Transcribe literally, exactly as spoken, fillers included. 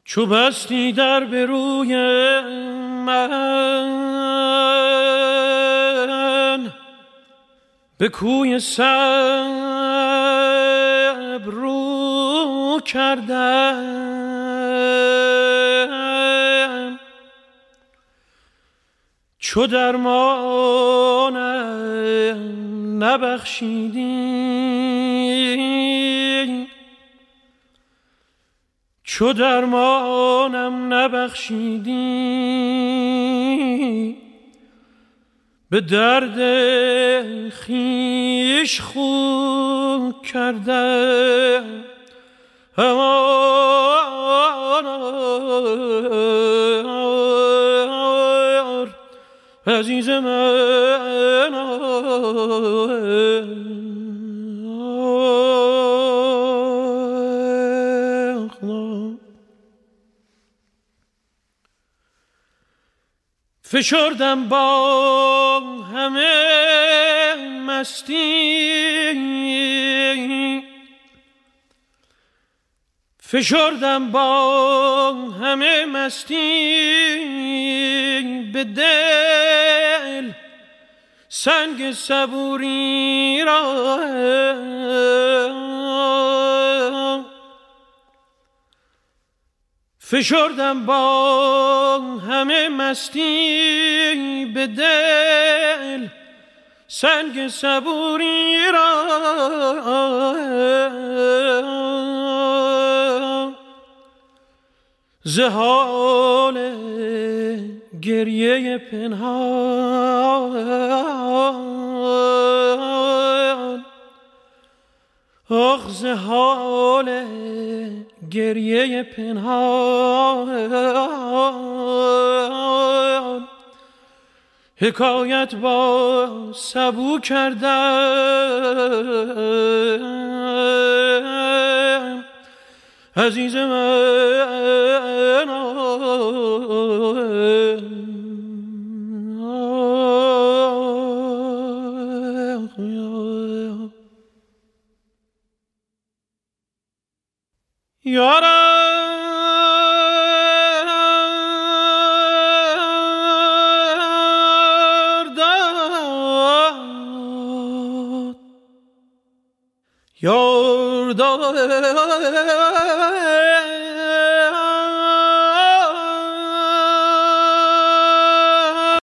چو بستی در به روی من به کوی صبر رو کردم، چو درمانم نبخشیدی، چو درمانم نبخشیدی، به درد خویش خو کردم. آر عزیز من، فشردم با همه مستی، فشردم با همه مستی، به دل سنگ صبوری را، فشردم با همه مستی، به دل سنگ صبوری را، ز حال گریه پنهان، آخ ز حال گریه پنهان، حکایت با سبو کردم. عزیز من، یارم یار داد